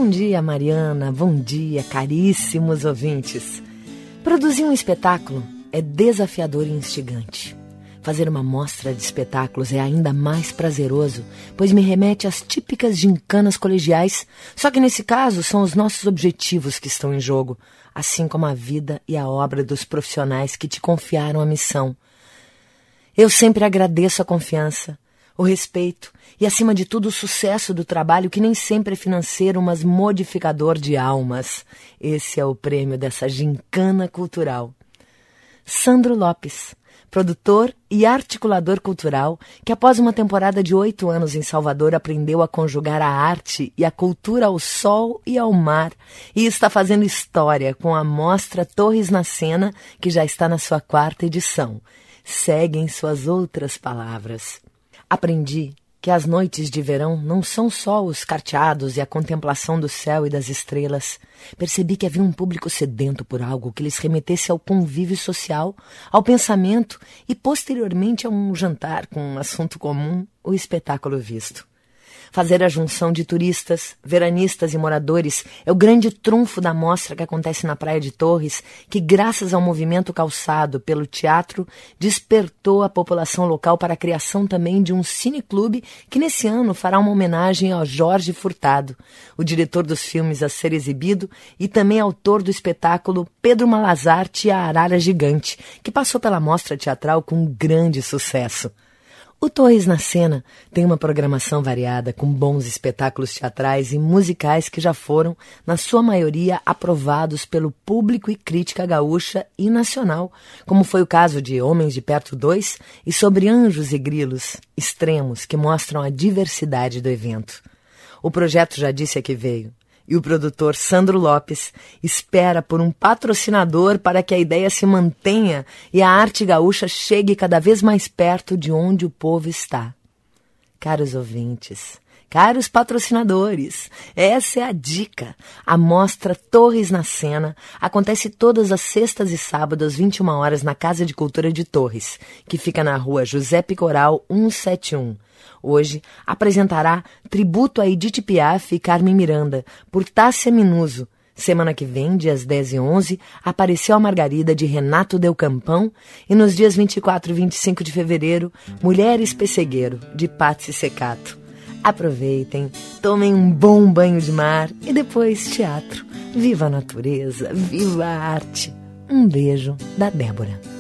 Bom dia, Mariana. Bom dia, caríssimos ouvintes. Produzir um espetáculo é desafiador e instigante. Fazer uma mostra de espetáculos é ainda mais prazeroso, pois me remete às típicas gincanas colegiais, só que nesse caso são os nossos objetivos que estão em jogo, assim como a vida e a obra dos profissionais que te confiaram a missão. Eu sempre agradeço a confiança, o respeito e, acima de tudo, o sucesso do trabalho, que nem sempre é financeiro, mas modificador de almas. Esse é o prêmio dessa gincana cultural. Sandro Lopes, produtor e articulador cultural, que após uma temporada de 8 anos em Salvador aprendeu a conjugar a arte e a cultura ao sol e ao mar, e está fazendo história com a mostra Torres na Cena, que já está na sua 4ª edição. Seguem suas outras palavras. Aprendi que as noites de verão não são só os carteados e a contemplação do céu e das estrelas. Percebi que havia um público sedento por algo que lhes remetesse ao convívio social, ao pensamento e, posteriormente, a um jantar com um assunto comum, o espetáculo visto. Fazer a junção de turistas, veranistas e moradores é o grande trunfo da mostra que acontece na Praia de Torres, que, graças ao movimento calçado pelo teatro, despertou a população local para a criação também de um cineclube que, nesse ano, fará uma homenagem ao Jorge Furtado, o diretor dos filmes a ser exibido e também autor do espetáculo Pedro Malazarte e a Arara Gigante, que passou pela mostra teatral com um grande sucesso. O Torres na Cena tem uma programação variada com bons espetáculos teatrais e musicais que já foram, na sua maioria, aprovados pelo público e crítica gaúcha e nacional, como foi o caso de Homens de Perto 2 e Sobre Anjos e Grilos, extremos que mostram a diversidade do evento. O projeto já disse a que veio. E o produtor Sandro Lopes espera por um patrocinador para que a ideia se mantenha e a arte gaúcha chegue cada vez mais perto de onde o povo está. Caros ouvintes, caros patrocinadores, essa é a dica. A mostra Torres na Cena acontece todas as sextas e sábados às 21 horas na Casa de Cultura de Torres, que fica na rua José Picoral 171. Hoje apresentará tributo a Edith Piaf e Carmen Miranda, por Tássia Minuso. Semana que vem, dias 10 e 11, Apareceu a Margarida, de Renato Del Campão. E nos dias 24 e 25 de fevereiro, Mulheres Pessegueiro, de Patsy Secato. Aproveitem, tomem um bom banho de mar e depois teatro. Viva a natureza, viva a arte. Um beijo da Débora.